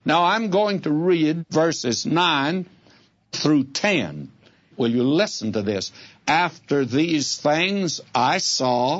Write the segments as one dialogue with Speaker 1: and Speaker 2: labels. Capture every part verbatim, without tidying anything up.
Speaker 1: Now I'm going to read verses nine through ten. Will you listen to this? After these things I saw,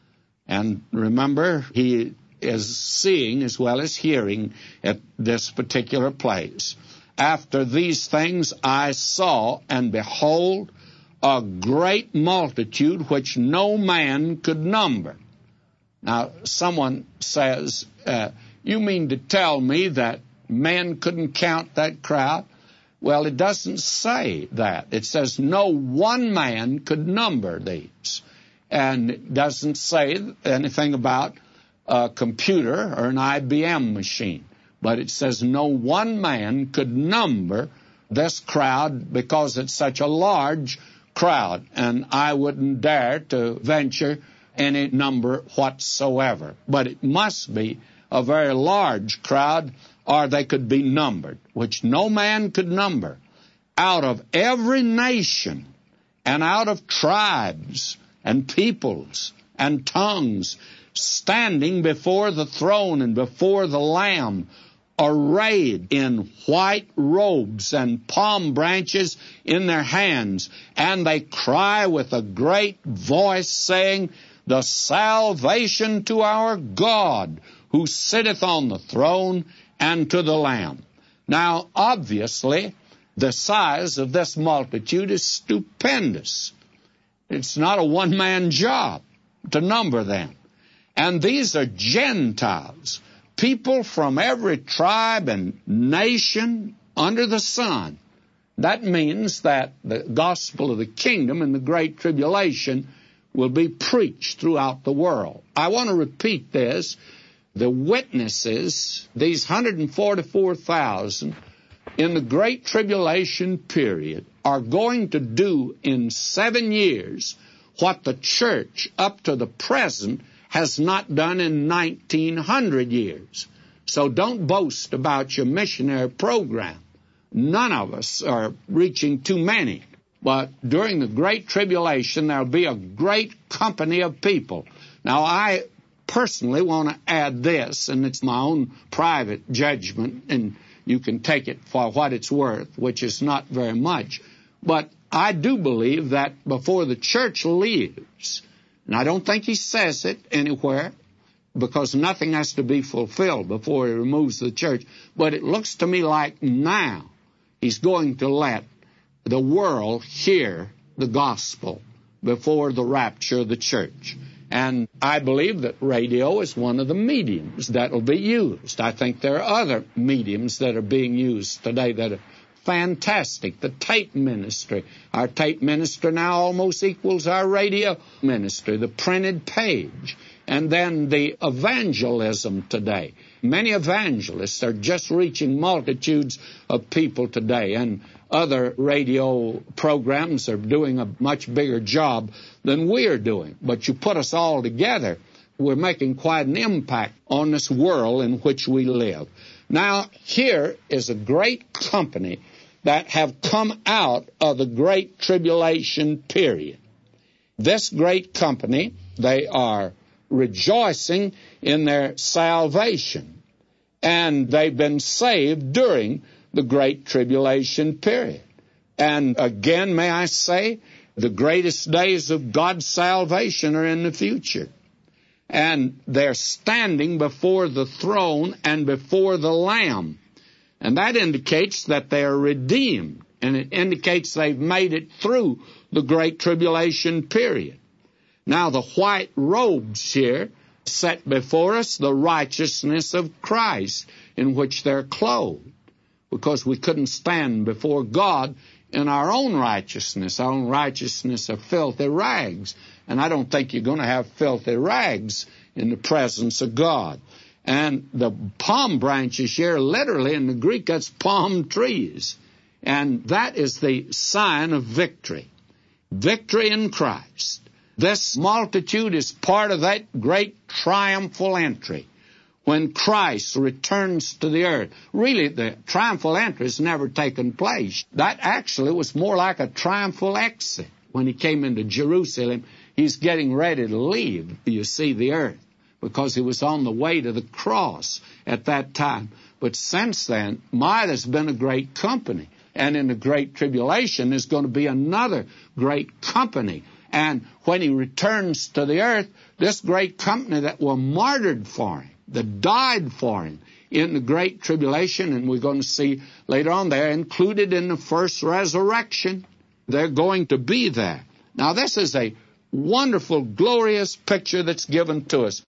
Speaker 1: and remember, he is seeing as well as hearing at this particular place. After these things I saw, and behold, a great multitude which no man could number. Now, someone says, uh, you mean to tell me that men couldn't count that crowd? Well, it doesn't say that. It says no one man could number these. And it doesn't say anything about a computer or an I B M machine. But it says no one man could number this crowd because it's such a large crowd. And I wouldn't dare to venture any number whatsoever. But it must be a very large crowd, or they could be numbered, which no man could number, out of every nation and out of tribes and peoples and tongues, standing before the throne and before the Lamb, arrayed in white robes and palm branches in their hands. And they cry with a great voice, saying, the salvation to our God, who sitteth on the throne, and to the Lamb. Now, obviously, the size of this multitude is stupendous. It's not a one-man job to number them. And these are Gentiles, people from every tribe and nation under the sun. That means that the gospel of the kingdom in the Great Tribulation will be preached throughout the world. I want to repeat this. The witnesses, these one hundred forty-four thousand, in the Great Tribulation period, are going to do in seven years what the church up to the present has not done in nineteen hundred years. So don't boast about your missionary program. None of us are reaching too many. But during the Great Tribulation, there'll be a great company of people. Now, I personally want to add this, and it's my own private judgment, and you can take it for what it's worth, which is not very much. But I do believe that before the church leaves, and I don't think he says it anywhere, because nothing has to be fulfilled before he removes the church, but it looks to me like now he's going to let the world hear the gospel before the rapture of the church. And I believe that radio is one of the mediums that will be used. I think there are other mediums that are being used today that are fantastic. The tape ministry. Our tape ministry now almost equals our radio ministry, the printed page. And then the evangelism today. Many evangelists are just reaching multitudes of people today, and other radio programs are doing a much bigger job than we're doing. But you put us all together, we're making quite an impact on this world in which we live. Now, here is a great company that have come out of the Great Tribulation period. This great company, they are rejoicing in their salvation, and they've been saved during the Great Tribulation period. And again, may I say, the greatest days of God's salvation are in the future. And they're standing before the throne and before the Lamb. And that indicates that they are redeemed, and it indicates they've made it through the Great Tribulation period. Now, the white robes here set before us the righteousness of Christ, in which they're clothed, because we couldn't stand before God in our own righteousness. Our own righteousness are filthy rags, and I don't think you're going to have filthy rags in the presence of God. And the palm branches here, literally in the Greek, that's palm trees, and that is the sign of victory. Victory in Christ. This multitude is part of that great triumphal entry when Christ returns to the earth. Really, the triumphal entry has never taken place. That actually was more like a triumphal exit. When he came into Jerusalem, he's getting ready to leave, you see, the earth, because he was on the way to the cross at that time. But since then, might has been a great company. And in the Great Tribulation, there's going to be another great company. And when he returns to the earth, this great company that were martyred for him, that died for him in the Great Tribulation, and we're going to see later on, they're included in the first resurrection. They're going to be there. Now, this is a wonderful, glorious picture that's given to us.